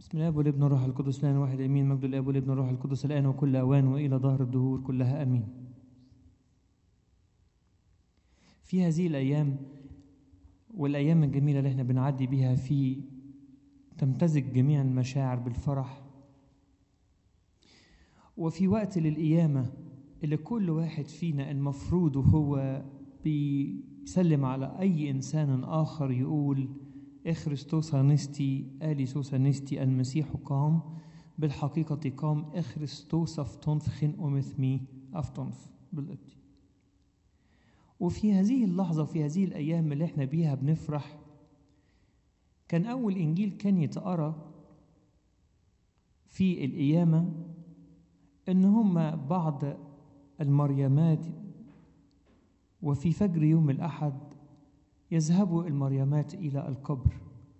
بسم الله والابن والروح القدس الآن واحد امين. مجد الاب والابن والروح القدس الآن وكل اوان والى ظهر الدهور كلها امين. في هذه الايام والايام الجميله اللي احنا بنعدي بيها في تمتزج جميع المشاعر بالفرح، وفي وقت للقيامه اللي كل واحد فينا المفروض وهو بيسلم على اي انسان اخر يقول اخريستوس انستي اليسوس انستي، المسيح قام، بالحقيقة قام، اخريستوس افتنف خن امثمي افتنف بالقبط. وفي هذه اللحظة وفي هذه الأيام اللي احنا بيها بنفرح، كان أول إنجيل كان يتقرأ في القيامة إن هم بعض المريمات، وفي فجر يوم الأحد يذهبوا المريمات إلى القبر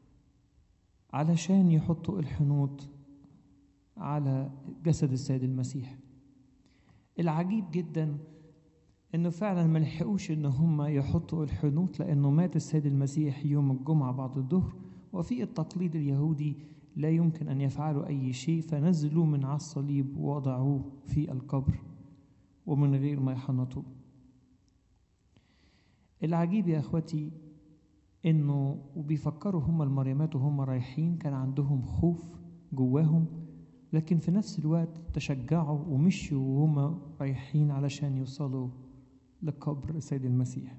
علشان يحطوا الحنوط على جسد السيد المسيح. العجيب جدا إنه فعلا ما لحقوش إن هم يحطوا الحنوط، لأنه مات السيد المسيح يوم الجمعة بعد الظهر، وفي التقليد اليهودي لا يمكن أن يفعلوا أي شيء، فنزلوا من على الصليب ووضعوه في القبر ومن غير ما يحنطوه. العجيب يا أخوتي إنه وبيفكروا هم المريمات وهم رايحين كان عندهم خوف جواهم، لكن في نفس الوقت تشجعوا ومشوا وهم رايحين علشان يوصلوا لقبر السيد المسيح.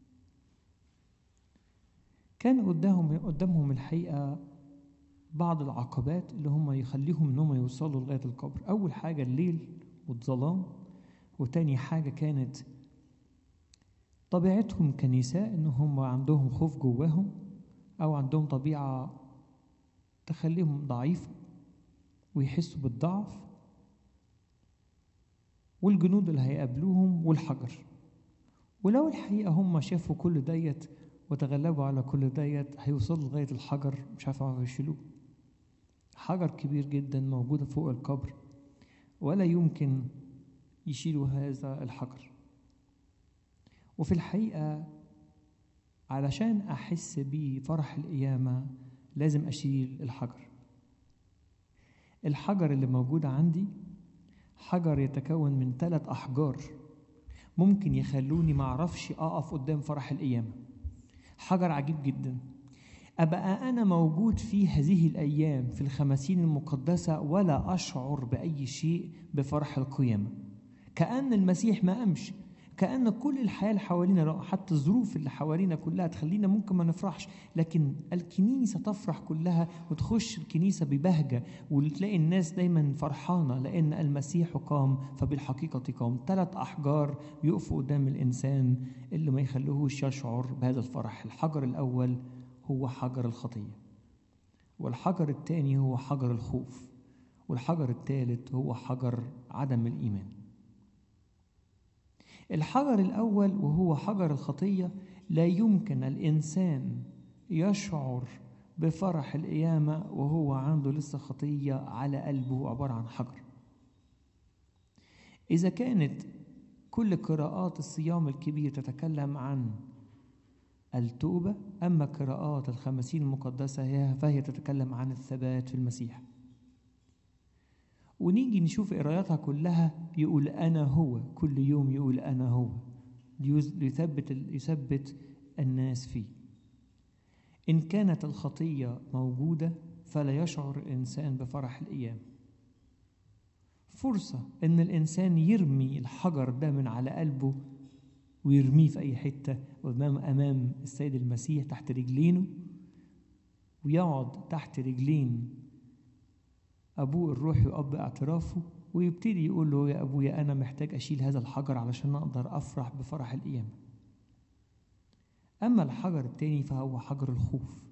كان قدامهم الحقيقة بعض العقبات اللي هم يخليهم إنهم يوصلوا لغاية القبر. أول حاجة الليل والظلام، وتاني حاجة كانت طبيعتهم كنساء إن هم عندهم خوف جواهم، أو عندهم طبيعة تخليهم ضعيفة ويحسوا بالضعف، والجنود اللي هيقابلوهم والحجر. ولو الحقيقة هم شافوا كل ديت وتغلبوا على كل ديت هيوصلوا لغاية الحجر مش عارفوا يشيلوه. حجر كبير جدا موجود فوق القبر ولا يمكن يشيلوا هذا الحجر. وفي الحقيقة علشان أحس بفرح القيامة لازم أشيل الحجر. الحجر اللي موجود عندي حجر يتكون من 3 أحجار ممكن يخلوني معرفش أقف قدام فرح القيامة. حجر عجيب جدا. أبقى أنا موجود في هذه الأيام في الخمسين المقدسة ولا أشعر بأي شيء بفرح القيامة، كأن المسيح ما قامش، كأن كل الحياة اللي حوالينا حتى الظروف اللي حوالينا كلها تخلينا ممكن ما نفرحش، لكن الكنيسة تفرح كلها وتخش الكنيسة ببهجة وتلاقي الناس دايما فرحانة لأن المسيح قام، فبالحقيقة قام. 3 أحجار يقفوا قدام الإنسان اللي ما يخلوهوش يشعر بهذا الفرح. الحجر الأول هو حجر الخطية، والحجر الثاني هو حجر الخوف، والحجر الثالث هو حجر عدم الإيمان. الحجر الأول وهو حجر الخطية لا يمكن الإنسان يشعر بفرح القيامة وهو عنده لسه خطية على قلبه عبارة عن حجر. إذا كانت كل قراءات الصيام الكبير تتكلم عن التوبة، أما قراءات الخمسين المقدسة فهي تتكلم عن الثبات في المسيح. ونيجي نشوف قراءاتها كلها يقول أنا هو، كل يوم يقول أنا هو، يثبت الناس فيه. إن كانت الخطية موجودة فلا يشعر الإنسان بفرح القيامة. فرصة إن الإنسان يرمي الحجر ده من على قلبه ويرميه في أي حتة أمام السيد المسيح تحت رجلينه، ويقعد تحت رجلين أبوه الروحي وأب اعترافه، ويبتدي يقول له يا أبويا أنا محتاج أشيل هذا الحجر علشان أقدر أفرح بفرح القيامة. أما الحجر الثاني فهو حجر الخوف.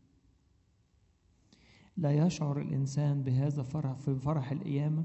لا يشعر الإنسان بهذا فرح في فرح القيامة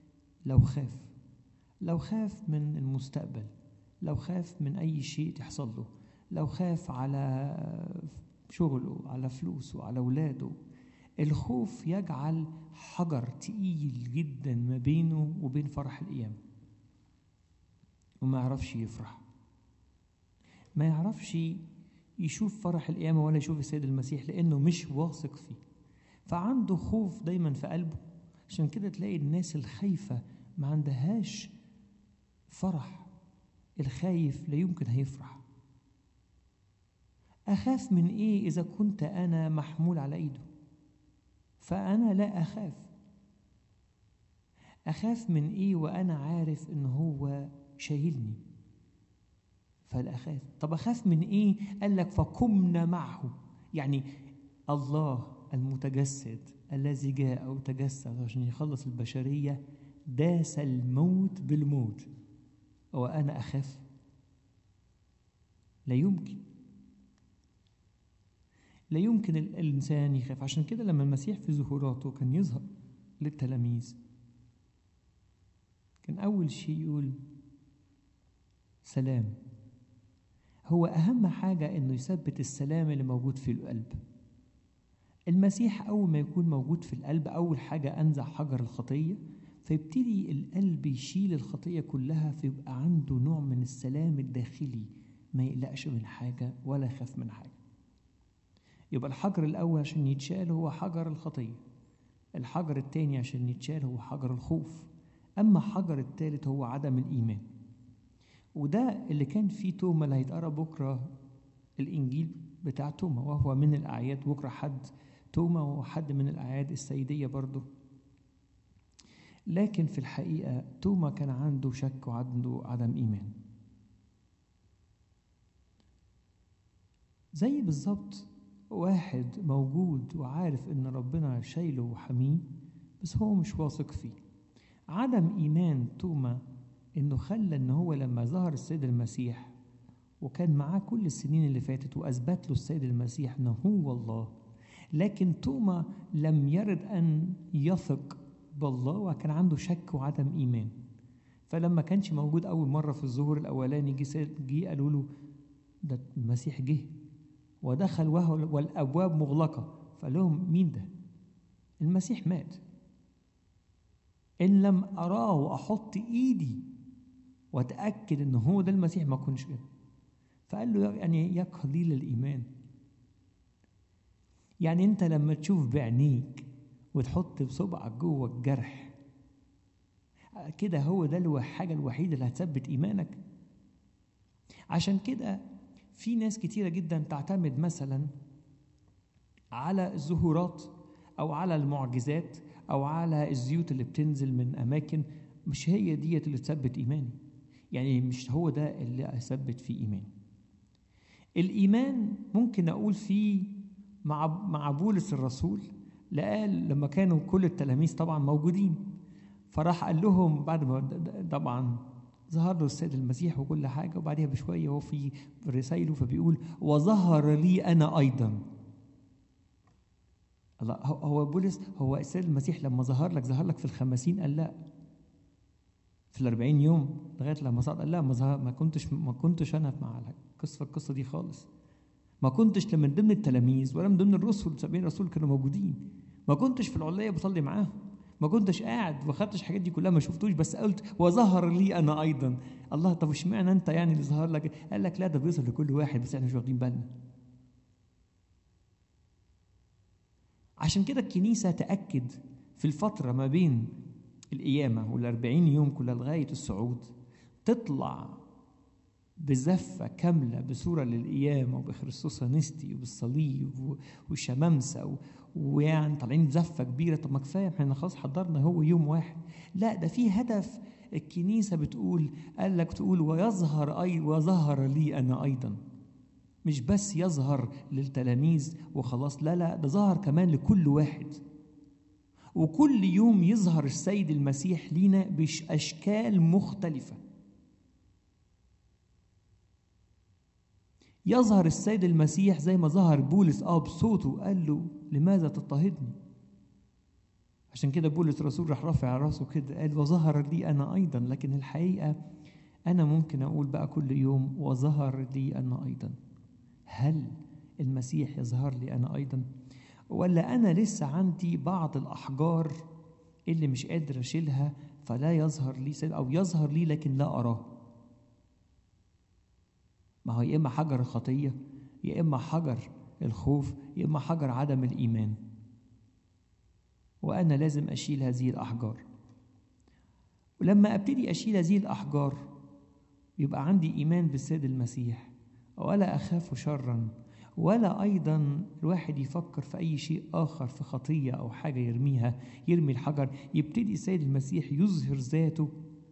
لو خاف من المستقبل، لو خاف من أي شيء تحصل له، لو خاف على شغله، على فلوسه، على أولاده. الخوف يجعل حجر تقيل جدا ما بينه وبين فرح القيامة، وما يعرفش يفرح، ما يعرفش يشوف فرح القيامة ولا يشوف السيد المسيح لأنه مش واثق فيه. فعنده خوف دايما في قلبه. عشان كده تلاقي الناس الخايفة ما عندهاش فرح. الخايف لا يمكن هيفرح. أخاف من إيه إذا كنت أنا محمول على إيده؟ فأنا لا أخاف. أخاف من إيه وأنا عارف إن هو شايلني؟ فلا أخاف. طب أخاف من إيه؟ قال لك فقمنا معه. يعني الله المتجسد الذي جاء أو تجسد عشان يخلص البشرية داس الموت بالموت، وأنا أخاف؟ لا يمكن. لا يمكن الإنسان يخاف. عشان كده لما المسيح في ظهوراته كان يظهر للتلاميذ كان أول شيء يقول سلام. هو أهم حاجة إنه يثبت السلام اللي موجود في القلب. المسيح أول ما يكون موجود في القلب أول حاجة أنزع حجر الخطية، فيبتدي القلب يشيل الخطية كلها، فيبقى عنده نوع من السلام الداخلي، ما يقلقش من حاجة ولا يخاف من حاجة. يبقى الحجر الأول عشان يتشال هو حجر الخطية، الحجر الثاني عشان يتشال هو حجر الخوف، أما الحجر الثالث هو عدم الإيمان. وده اللي كان فيه توما اللي هيتقرأ بكرة الإنجيل بتاع توما، وهو من الأعياد بكرة حد توما، وحد من الأعياد السيدية برضه. لكن في الحقيقة توما كان عنده شك وعنده عدم إيمان، زي بالظبط واحد موجود وعارف إن ربنا شايله وحميه بس هو مش واثق فيه. عدم إيمان توما إنه خلى إن هو لما ظهر السيد المسيح وكان معاه كل السنين اللي فاتت وأثبت له السيد المسيح إنه هو الله، لكن توما لم يرد أن يثق بالله وكان عنده شك وعدم إيمان. فلما كانش موجود أول مرة في الظهور الأولاني جه قالوا له ده المسيح جه ودخل وهو والأبواب مغلقة، فقال لهم مين ده؟ المسيح مات. إن لم أراه وأحط إيدي وأتأكد إنه هو ده المسيح ما كنش كده. فقال له يعني يا قليل الإيمان. يعني أنت لما تشوف بعينيك وتحط بصبعك جوه الجرح كده، هو ده الحاجة الوحيدة اللي هتثبت إيمانك؟ عشان كده في ناس كتيرة جدا تعتمد مثلا على الظهورات أو على المعجزات أو على الزيوت اللي بتنزل من أماكن. مش هي ديت اللي تثبت إيماني، يعني مش هو ده اللي أثبت فيه إيماني. الإيمان ممكن أقول فيه مع بولس الرسول، لقال لما كانوا كل التلاميذ طبعا موجودين، فراح قال لهم بعد ما طبعا ظهر له السيد المسيح وكل حاجة، وبعدها بشوية هو في رسائله فبيقول وظهر لي أنا أيضا. الله، هو بولس هو السيد المسيح لما ظهر لك في 50 قال لا، في 40 يوم لغاية لما صعد قال لا، ما كنتش أنا مع القصة دي خالص. ما كنتش من ضمن التلاميذ ولا من ضمن الرسل، 70 رسول كانوا موجودين. ما كنتش في العلية بصلي معاهم، ما كنتش قاعد وخدتش الحاجات دي كلها، ما شفتوش، بس قلت وظهر لي أنا أيضا. الله، طب اشمعنى أنت يعني اللي ظهر لك؟ قال لك لا، ده بيظهر لكل واحد بس احنا مش واخدين بالنا. عشان كده الكنيسة تأكد في الفترة ما بين القيامة وال40 يوم كلها لغاية الصعود تطلع بزفة كاملة بصورة للقيامة وبخريستوس نستي وبالصليب والشمامسة ويعني طالعين بزفة كبيرة. طب ما كفاية، احنا خلاص حضرنا هو يوم واحد. لا، ده في هدف. الكنيسة بتقول، قال لك تقول وظهر لي أنا أيضا. مش بس يظهر للتلاميذ وخلاص، لا، ده ظهر كمان لكل واحد. وكل يوم يظهر السيد المسيح لينا بأشكال مختلفة. يظهر السيد المسيح زي ما ظهر بولس بصوته، قال له لماذا تضطهدني؟ عشان كده بولس الرسول راح رافع راسه كده قال وظهر لي أنا أيضا. لكن الحقيقة أنا ممكن أقول بقى كل يوم وظهر لي أنا أيضا. هل المسيح يظهر لي أنا أيضا، ولا أنا لسه عندي بعض الأحجار اللي مش قادر أشيلها فلا يظهر لي أو يظهر لي لكن لا أراه؟ ما هو يا إما حجر الخطية، يا إما حجر الخوف، يا إما حجر عدم الإيمان. وأنا لازم أشيل هذه الأحجار. ولما أبتدي أشيل هذه الأحجار يبقى عندي إيمان بالسيد المسيح، ولا أخاف شرا، ولا أيضا الواحد يفكر في أي شيء آخر، في خطية أو حاجة يرميها، يرمي الحجر. يبتدي السيد المسيح يظهر ذاته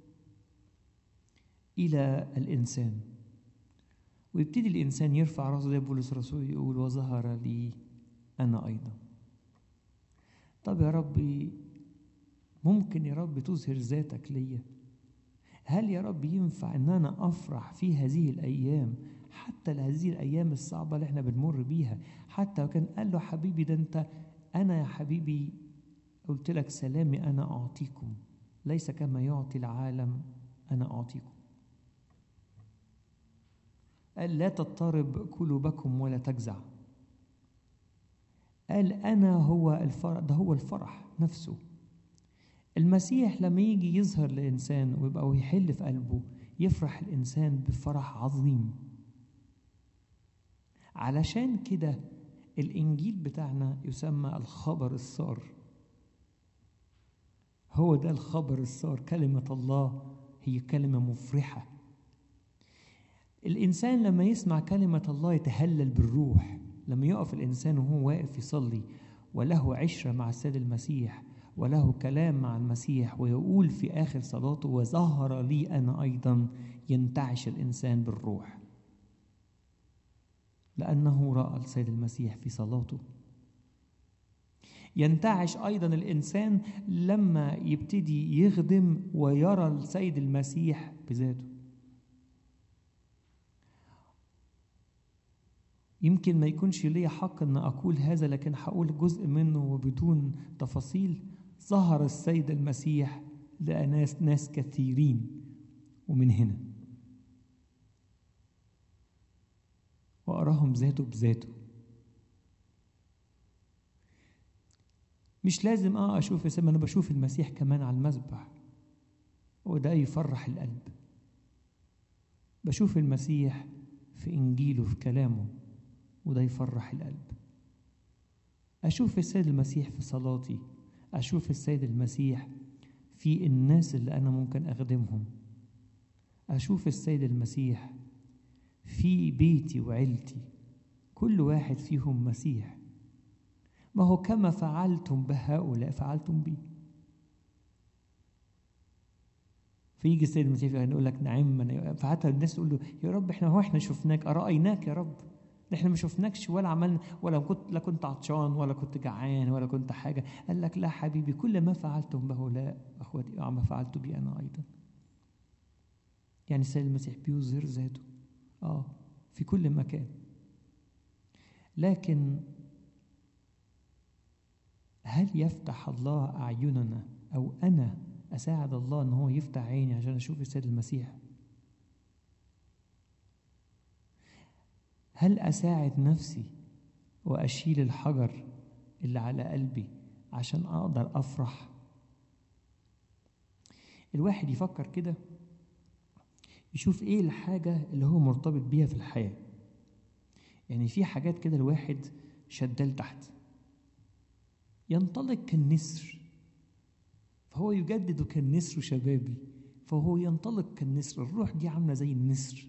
إلى الإنسان، ويبتدي الإنسان يرفع رأسه زي بولس الرسول يقول وظهر لي أنا أيضا. طب يا ربي، ممكن يا رب تظهر ذاتك ليا؟ هل يا رب ينفع ان انا افرح في هذه الايام، حتى هذه الايام الصعبه اللي احنا بنمر بيها؟ حتى لو كان قال له حبيبي ده انت، انا يا حبيبي قلت لك سلامي انا اعطيكم، ليس كما يعطي العالم انا اعطيكم. قال لا تضطرب قلوبكم ولا تجزع. قال انا هو الفرح، ده هو الفرح نفسه. المسيح لما يجي يظهر لإنسان ويبقى ويحل في قلبه، يفرح الإنسان بفرح عظيم. علشان كده الإنجيل بتاعنا يسمى الخبر السار. هو ده الخبر السار. كلمة الله هي كلمة مفرحة. الإنسان لما يسمع كلمة الله يتهلل بالروح. لما يقف الإنسان وهو واقف يصلي وله عشرة مع السيد المسيح وله كلام مع المسيح، ويقول في آخر صلاته وظهر لي أنا أيضا، ينتعش الإنسان بالروح، لأنه رأى السيد المسيح في صلاته. ينتعش أيضا الإنسان لما يبتدي يخدم ويرى السيد المسيح بذاته. يمكن ما يكونش لي حق أن أقول هذا، لكن هقول جزء منه وبدون تفاصيل. ظهر السيد المسيح لناس كثيرين، ومن هنا وأراهم ذاته بذاته. مش لازم أشوف اسم، أنا بشوف المسيح كمان على المذبح، وده يفرح القلب. بشوف المسيح في إنجيله في كلامه، وده يفرح القلب. أشوف السيد المسيح في صلاتي، أشوف السيد المسيح في الناس اللي أنا ممكن أخدمهم، أشوف السيد المسيح في بيتي وعيلتي، كل واحد فيهم مسيح. ما هو كما فعلتم بهؤلاء فعلتم بي. فيجي السيد المسيح يقول لك نعم، فحتى الناس تقول له يا رب احنا شفناك، أرأيناك يا رب، احنا ما شفناكش ولا عملنا، ولا كنت عطشان ولا كنت جعان ولا كنت حاجة. قال لك لا حبيبي، كل ما فعلتم بهؤلاء أخوتي ما فعلت بي أنا أيضا. يعني السيد المسيح بيظهر ذاته في كل مكان. لكن هل يفتح الله أعيننا، أو أنا أساعد الله أن هو يفتح عيني عشان أشوف السيد المسيح؟ هل أساعد نفسي وأشيل الحجر اللي على قلبي عشان أقدر أفرح؟ الواحد يفكر كده، يشوف إيه الحاجة اللي هو مرتبط بيها في الحياة. يعني في حاجات كده الواحد شدال تحت، ينطلق كالنسر، فهو يجدد كالنسر شبابي، فهو ينطلق كالنسر. الروح دي عاملة زي النسر.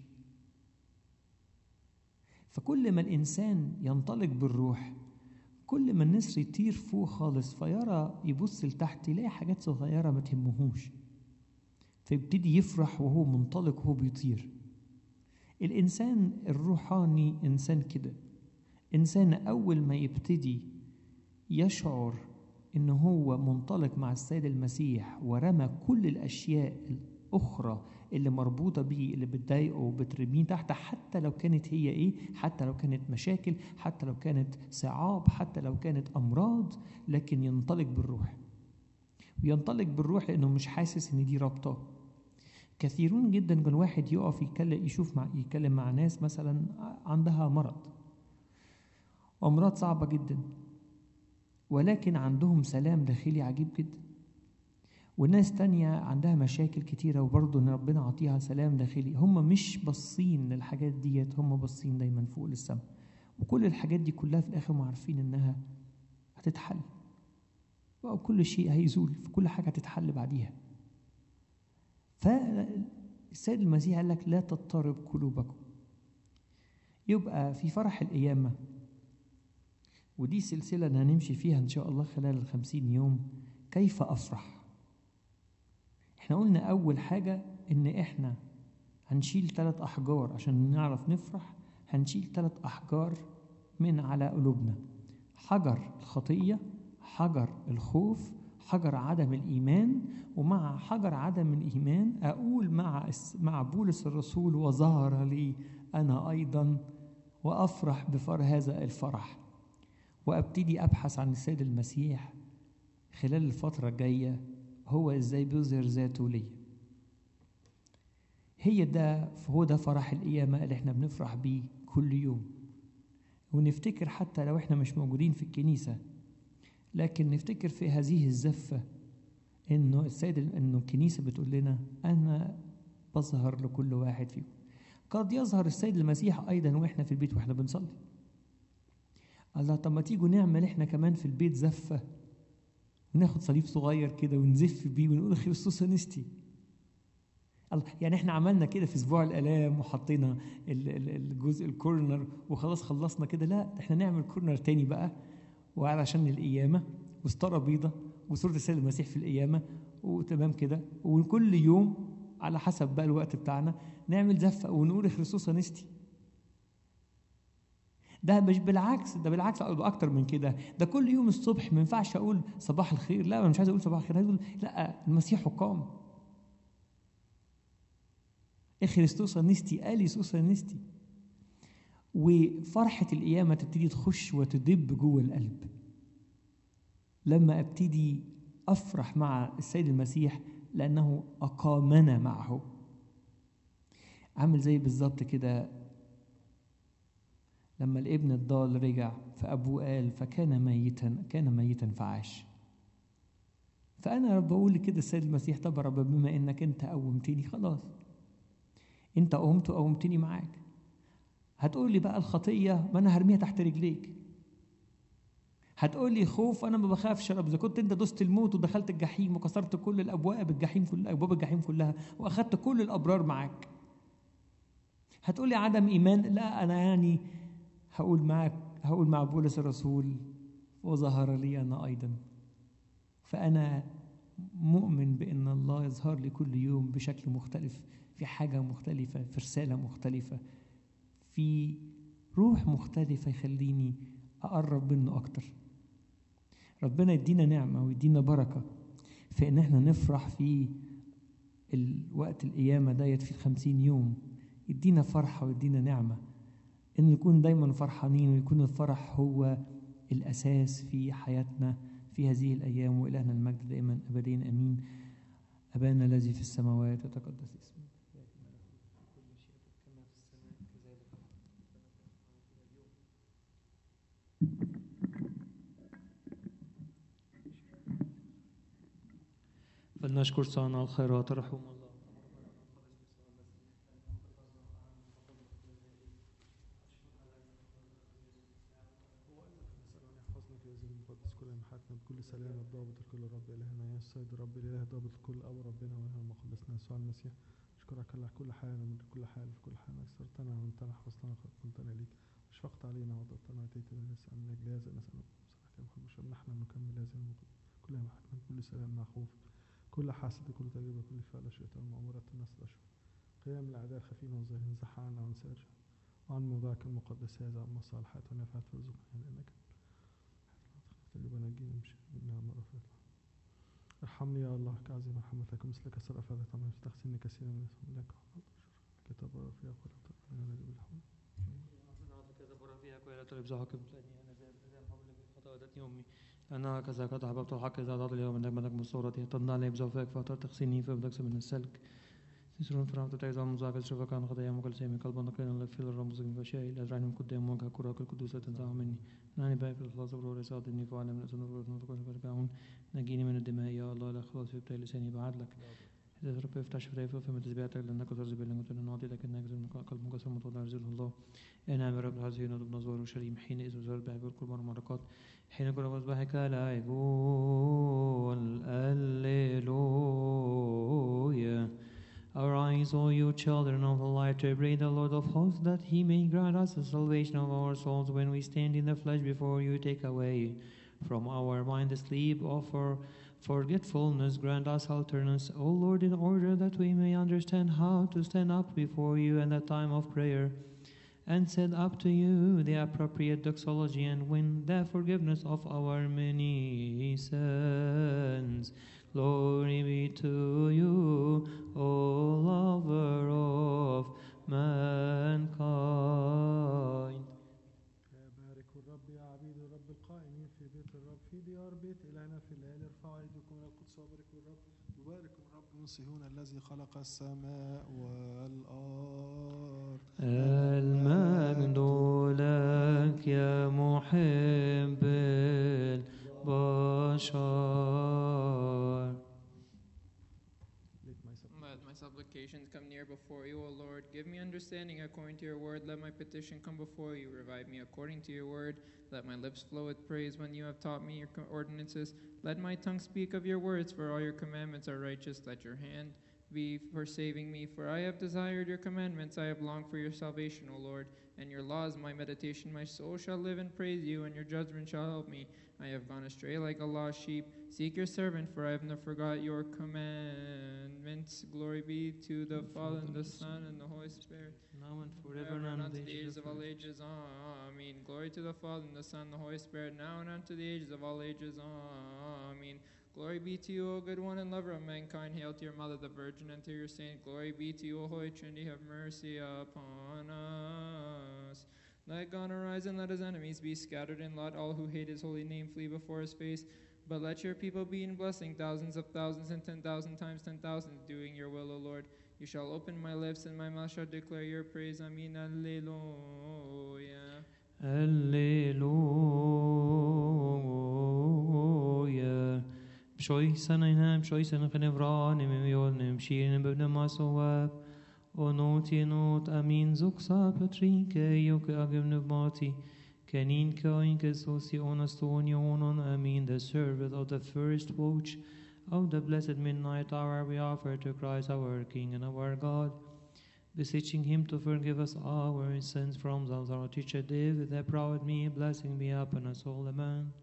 فكل ما الإنسان ينطلق بالروح، كل ما النسر يطير فوق خالص، فيرى يبص لتحت يلاقي حاجات صغيرة ما تهمهوش، فيبتدي يفرح وهو منطلق وهو بيطير. الإنسان الروحاني إنسان كده، إنسان أول ما يبتدي يشعر إن هو منطلق مع السيد المسيح ورمى كل الأشياء الأخرى اللي مربوطة بيه، اللي بتضايقه وبترميه تحت، حتى لو كانت هي حتى لو كانت مشاكل، حتى لو كانت صعاب، حتى لو كانت أمراض، لكن ينطلق بالروح. وينطلق بالروح لأنه مش حاسس إن دي رابطة. كثيرون جدا كان واحد يقف يتكلم مع ناس مثلا عندها مرض، وأمراض صعبة جدا، ولكن عندهم سلام داخلي عجيب جدا. وناس تانية عندها مشاكل كتيرة وبرضه إن ربنا عطيها سلام داخلي. هم مش باصين للحاجات ديت، هم باصين دايما فوق للسماء، وكل الحاجات دي كلها في الآخر هم عارفين إنها هتتحل. وكل شيء هيزول، فكل حاجة هتتحل بعديها. فالسيد المسيح قال لك لا تضطرب قلوبكم. يبقى في فرح القيامة، ودي سلسلة هنمشي فيها إن شاء الله خلال 50 يوم. كيف أفرح؟ احنا قلنا أول حاجة إن احنا هنشيل 3 أحجار عشان نعرف نفرح. هنشيل 3 أحجار من على قلوبنا: حجر الخطية، حجر الخوف، حجر عدم الإيمان. ومع حجر عدم الإيمان أقول مع بولس الرسول: وظهر لي أنا أيضا وأفرح هذا الفرح. وأبتدي أبحث عن السيد المسيح خلال الفترة الجاية، هو إزاي بيظهر ذاته لي. هو ده فرح القيامة اللي احنا بنفرح بيه كل يوم. ونفتكر حتى لو احنا مش موجودين في الكنيسة، لكن نفتكر في هذه الزفة انه الكنيسة بتقول لنا أنا بظهر لكل واحد فيكم. قد يظهر السيد المسيح أيضا وإحنا في البيت وإحنا بنصلي. الله، طب ما تيجوا نعمل إحنا كمان في البيت زفة، وناخد صليب صغير كده ونزف بيه ونقول خريستوس أنستي. يعني إحنا عملنا كده في أسبوع الآلام وحطينا الجزء الكورنر وخلاص خلصنا كده. لا، إحنا نعمل كورنر تاني بقى، وعلشان القيامة وستارة بيضة وصورة السيد المسيح في القيامة وتمام كده. وكل يوم على حسب بقى الوقت بتاعنا نعمل زفة ونقول خريستوس أنستي. ده مش بالعكس، ده بالعكس أقول أكتر من كده. ده كل يوم الصبح ما ينفعش أقول صباح الخير. لا، أنا مش عايز أقول صباح الخير، عايز أقول لا، المسيح قام. خريستوس أنستي، أليسوس أنستي. وفرحة القيامة تبتدي تخش وتدب جوه القلب لما أبتدي أفرح مع السيد المسيح لأنه أقامنا معه. عامل زي بالظبط كده لما الابن الضال رجع فأبوه قال كان ميتا فعاش. فأنا بقول كده السيد المسيح: طب يا رب، بما إنك أنت قومتني خلاص، أنت قومتني معاك. هتقول لي بقى الخطية، ما أنا هرميها تحت رجليك. هتقول لي خوف، أنا ما بخافش يا رب. إذا كنت أنت دوست الموت ودخلت الجحيم وكسرت كل أبواب الجحيم كلها وأخذت كل الأبرار معاك. هتقول لي عدم إيمان. لا، أنا يعني هقول مع بولس الرسول: وظهر لي أنا أيضا. فأنا مؤمن بأن الله يظهر لي كل يوم بشكل مختلف، في حاجة مختلفة، في رسالة مختلفة، في روح مختلفة يخليني أقرب منه أكتر. ربنا يدينا نعمة ويدينا بركة في أن احنا نفرح في الوقت القيامة ديت في 50 يوم. يدينا فرحة ويدينا نعمة أن نكون دايما فرحانين، ويكون الفرح هو الأساس في حياتنا في هذه الأيام. وإلهنا المجد دائما أبدين أمين. أبانا الذي في السماوات يتقدس اسمك، يأتي ملكوتك، كل شيء كما في السماء كذلك في الأرض. فلنشكر صانع الخيرات رحمه الله. بكل سلام الضابط الكل رب إلهنا يا السيد رب الإله ضابط الكل أبو ربنا وإله مقدسنا يسوع المسيح. أشكرك على كل حال ومن كل حال في كل حال. أكثرتنا وأنتنا حفظتنا قد كنتنا ليك، أشفقت علينا وضبطنا وأتيت بنا نسأل من أجل هذا نسأل بصراحة نحن نكمل هذه كل محكمة كل سلام مع خوف كل حاسد كل تجربة كل فعل شيطان مأمورة الناس الأشهر قيام الأعداء خفين والظاهرين زح عنا ونسارج وعن موضعك المقدس هذا أما الصالحات ونفعت فارزقنا لأنك تجربة نجينا منها مرة فاتحة. ارحمني يا الله كعظيم رحمتك مثلك سر أفادك عما يستغسلني كثيرا من اسم لك كتاب رفيعك ولا تقبلنا نجيب الحول كتاب رفيعك ولا تلبسه كبتاني أنا زي حولك الخطأ ودتني أمي أنا كذا قد أحببت الحق إذا ضاض اليوم أنك ملك بصورته طلنا علي بزوفك فأطر تغسلني فأبدك من السلك تسرون فرامت تعيزان مزاك الشفاء عن خطايا مقل سيمي قلبا نقينا لفيل الرمز من فشائي الأزرعني من قدام وجه كراك القدوسة تنزعه مني نعني باقي في الإخلاص برور يساعدني فعلا من أسنة الغرور نجيني من الدماء يا الله لا خلاص في بتاع لساني بعد لك إذا رب افتح شفتيه فم تسبيحتك لأنك ترزق لأنك نعطي لك النجز من قلب مكسر متواضع رزقه الله نعم رب العزيز ونضب نزور وشريم حين إذ وزار بعبر كل مرقات حين كل مصباحك لا يقول Alleluia. Arise, O you children of the light, to pray the Lord of hosts, that he may grant us the salvation of our souls when we stand in the flesh before you. Take away from our mind the sleep of forgetfulness, grant us alternance, O Lord, in order that we may understand how to stand up before you in the time of prayer, and set up to you the appropriate doxology, and win the forgiveness of our many sins. Glory be to you, O lover of mankind. بارك الرب يا عبيد الرب القائمين في بيت الرب في ديار بيت إلهنا في الليل. ارفعوا أيديكم إلى القدس وباركوا الرب. يبارك الرب من صهيون الذي خلق السماء والأرض. المجد لك يا محب البشر. Let my supplications come near before you, O Lord. Give me understanding according to your word. Let my petition come before you. Revive me according to your word. Let my lips flow with praise when you have taught me your ordinances. Let my tongue speak of your words, for all your commandments are righteous. Let your hand be for saving me, for I have desired your commandments. I have longed for your salvation, O Lord, and your law is my meditation. My soul shall live and praise you, and your judgment shall help me. I have gone astray like a lost sheep. Seek your servant, for I have not forgot your commandments. Glory be to the Father, and the Son, and the Holy Spirit, now and forever, and unto the ages of all ages. Amen. Glory to the Father, and the Son, and the Holy Spirit, now and unto the ages of all ages. Amen. Glory be to you, O good one and lover of mankind. Hail to your mother, the Virgin, and to your saint. Glory be to you, O Holy Trinity. Have mercy upon us. Let God arise, and let his enemies be scattered, and let all who hate his holy name flee before his face. But let your people be in blessing, thousands of thousands and 10,000 times 10,000, doing your will, O Lord. You shall open my lips, and my mouth shall declare your praise. Amen. Alleluia. Alleluia. Bshoisan einam, bshoisan khenevran, mimion, mshirin bebne masowab. Onoti not amin zuksa patrinke, yoke agim nevmati. Kenin koinke sosi onastonionon amin, the service of the first watch of the blessed midnight hour we offer to Christ our King and our God, beseeching him to forgive us our sins from our teacher David, that proud me, blessing be upon us all, amen.